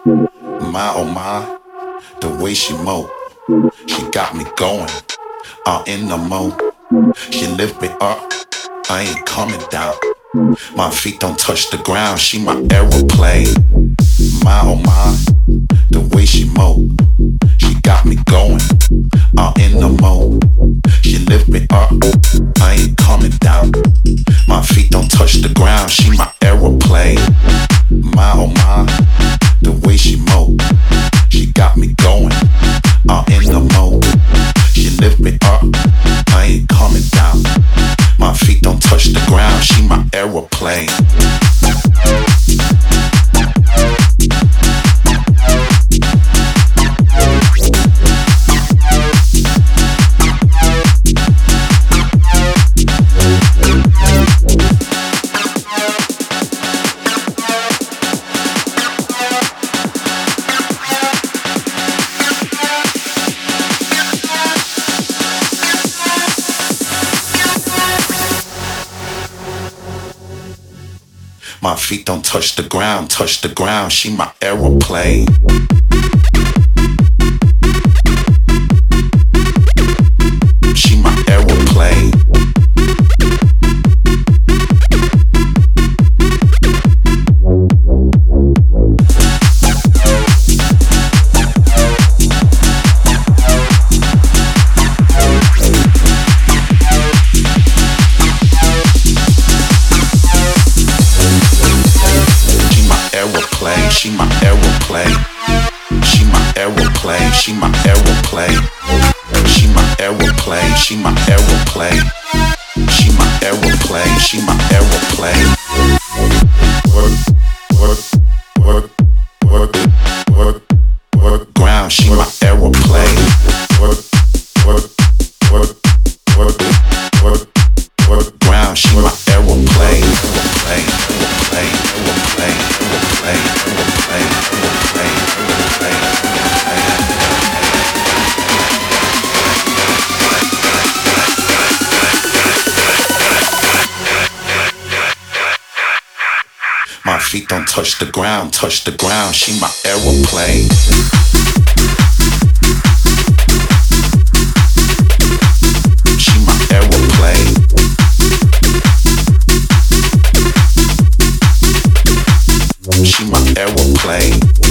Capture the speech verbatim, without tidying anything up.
My oh my, the way she move, she got me going, all in the mode. She lift me up, I ain't coming down. My feet don't touch the ground, she my aeroplane. My oh my, the way she move, she got me going, all in the mode. She lift me up, I ain't coming down. My feet don't touch the ground, she my aeroplane. My oh my, the way she move, she got me going, all in the mode. She lift me up, I ain't coming down. My feet don't touch the ground, she my aeroplane. My feet don't touch the ground, touch the ground, she my aeroplane. She my aeroplane. She my aeroplane. She my aeroplane. She my aeroplane. She my aeroplane. She my aeroplane. She my aeroplane. She my aeroplane. Work, work, work, work, work, work. Ground. She my aeroplane. Work, work, work, work, work, work. Ground. She my aeroplane. Aeroplane, aeroplane, aeroplane, aeroplane, aeroplane, aeroplane, aeroplane, aeroplane. My feet don't touch the ground, touch the ground. She my aeroplane. She my aeroplane. She my aeroplane.